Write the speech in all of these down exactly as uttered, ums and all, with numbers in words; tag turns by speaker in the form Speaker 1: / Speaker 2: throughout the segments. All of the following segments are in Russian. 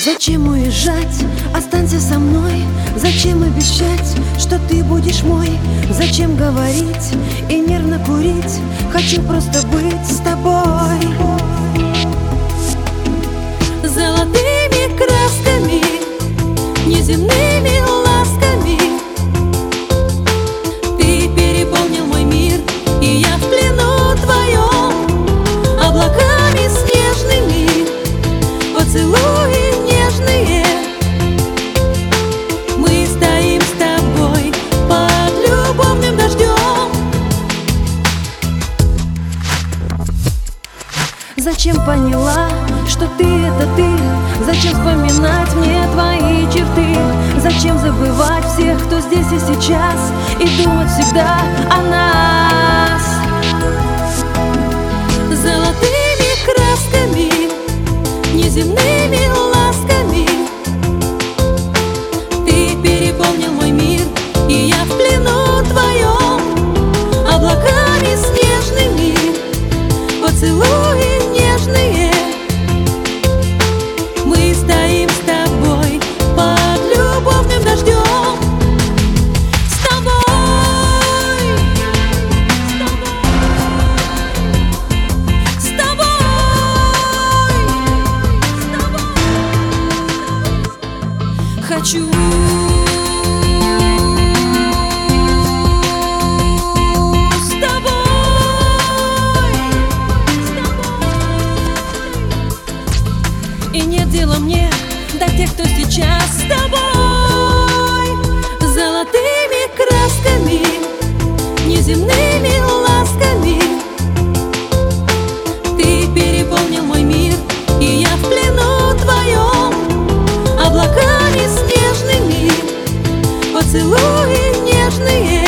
Speaker 1: Зачем уезжать? Останься со мной. Зачем обещать, что ты будешь мой? Зачем говорить и нервно курить? Хочу просто быть с тобой.
Speaker 2: Золотыми красками, неземными ласками ты переполнил мой мир, и я в плену твоем. Облаками снежными, поцелуи нежные, мы стоим с тобой под любовным дождем.
Speaker 1: Зачем поняла, что ты — это ты? Зачем вспоминать мне твои черты? Зачем забывать всех, кто здесь и сейчас, и думать всегда о нас?
Speaker 2: Золотыми красками, неземными ласками ты переполнил мой мир, и я в плену твоем. Облаками снежными, поцелуи нежные, мы стоим с тобой под любовным дождем. С тобой, с тобой, с тобой, с тобой. Хочу с тобой, с тобой. И нет дела мне до тех, кто сейчас с тобой. Золотыми красками, неземными ласками ты переполнил мой мир, и я в плену твоем. Облаками снежными, поцелуи нежные,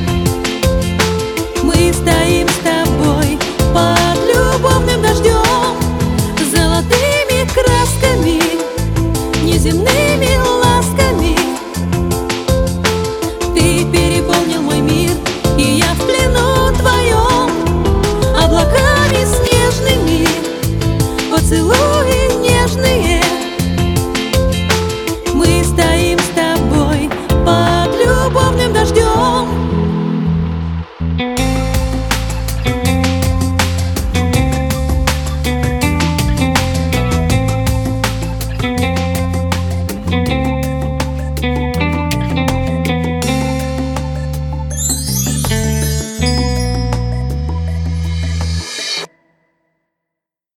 Speaker 2: мы стоим с тобой под любовным дождем. Золотыми красками, неземными ласками ты переполнил мой мир, и я в плену твоем. Облаками снежными, поцелуй